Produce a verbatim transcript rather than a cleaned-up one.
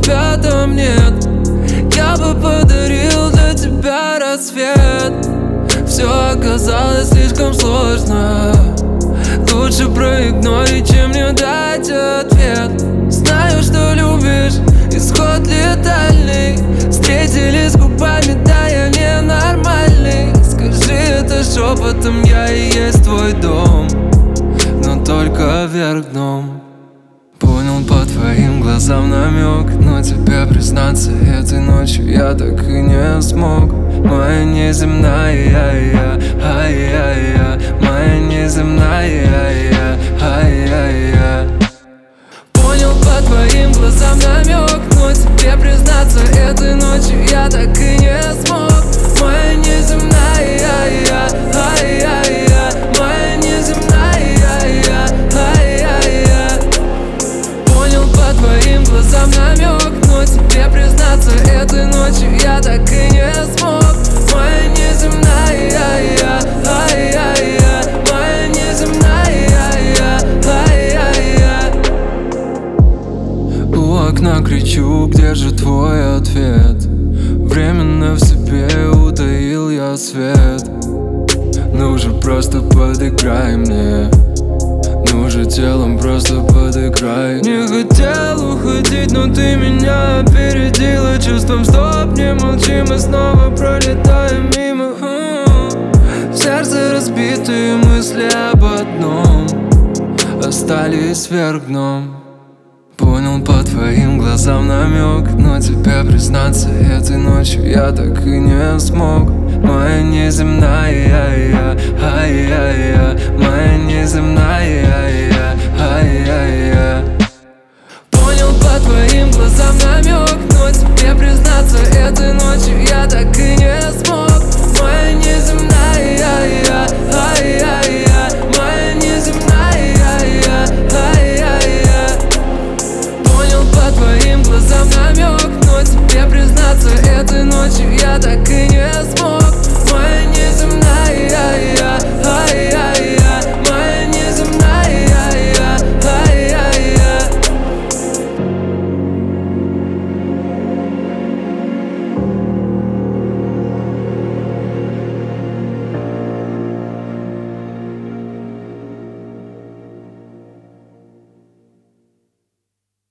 тебя там нет. Я бы подарил для тебя рассвет. Все оказалось слишком сложно. Лучше проигнорить, чем не дать ответ. Знаю, что любишь, исход летальный. Встретились губами, да я ненормальный. Скажи это шепотом, я и есть твой дом, но только вверх дном. Понял по твоим глазам намек, но тебе признаться этой ночью я так и не смог. Моя неземная, я, ай-яй-я, моя неземная, я, ай-яй-я. Понял по твоим глазам намек, но тебе признаться этой ночью я так и не смог. Моя неземная, я, ай-яй-я, моя неземная, я, ай-яй-я. Понял по твоим глазам намек, но тебе признаться этой ночью я так и не смог. Моя неземная, я, ай-яй-я, моя неземная, я, ай-яй-я. У окна кричу, где же твой ответ? Временно в себе утаил я свет. Ну же просто подыграй мне, ну же телом просто подыграй. Не хотел уходить, но ты меня опередила. Чувством стоп, не молчи, мы снова пролетаем мимо. В сердце разбитые мысли об одном остались вверх дном. Понял по твоим глазам намек, но тебе признаться этой ночью я так и не смог. Моя неземная, я, ай-яй-я, моя неземная, я.